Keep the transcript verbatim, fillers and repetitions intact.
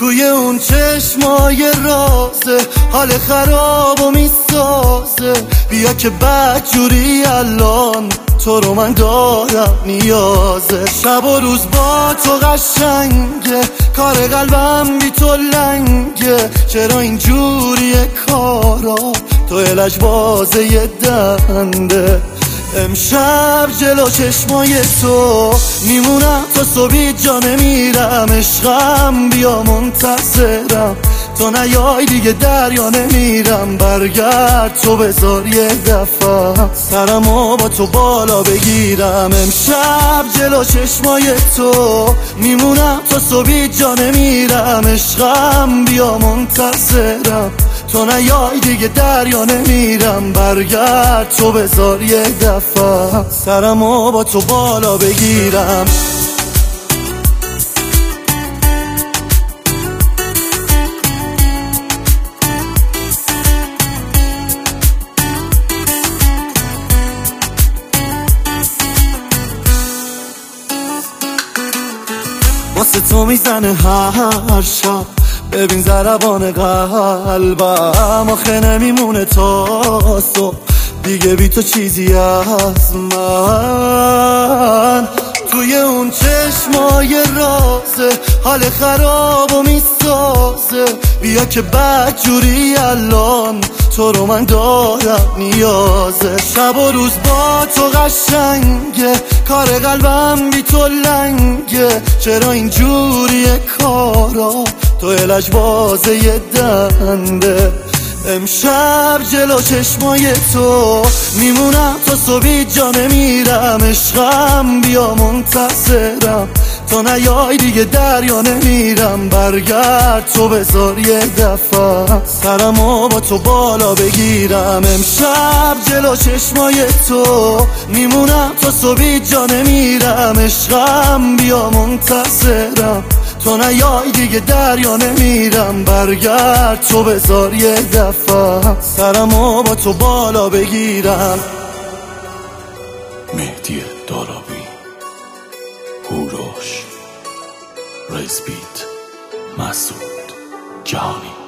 توی اون چشمای رازه حال خراب و میسازه. بیا که بدجوری الان تو رو من دارم نیازه. شب و روز با تو قشنگه، کار قلبم بی تو لنگه. چرا اینجوریه کارا، تو لجبازه یه دنده. امشب جلو چشمای تو میمونم تا صبحی جا نمیرم. عشقم بیا منتظرم، تو نیای دیگه دریا نمیرم. برگرد تو بذار یه دفعه سرمو با تو بالا بگیرم. امشب جلو چشمای تو میمونم تا صبحی جا نمیرم. عشقم بیا منتظرم، تو نیای دیگه دریا نمیرم. برگرد تو بذار یه دفعه سرمو با تو بالا بگیرم. واسه تو میزنه هر شب، ببین ضربان قلبم. آخه نمیمونه تا صبح دیگه بی تو چیزی از من. توی اون چشمای رازه حال خراب و میسازه. بیا که بدجوری الان تو رو من دارم نیازه. شب و روز با تو قشنگه، کار قلبم بی تو لنگه. چرا اینجوریه کارا، تو لجبازه یه دنده. امشب جلو چشمای تو میمونم تا صبحی جا نمیرم. عشقم بیا منتظرم، تو نیای دیگه دریا نمیرم. برگرد تو بذار یه دفعه سرمو با تو بالا بگیرم. امشب جلو چشمای تو میمونم تا صبحی جا نمیرم. عشقم بیا منتظرم، تو نیای دیگه دریا نمیرم. برگرد تو بذار یه دفعه سرمو با تو بالا بگیرم. مهدی دارابی، هوروش، ریزبیت، مسعود جهانی.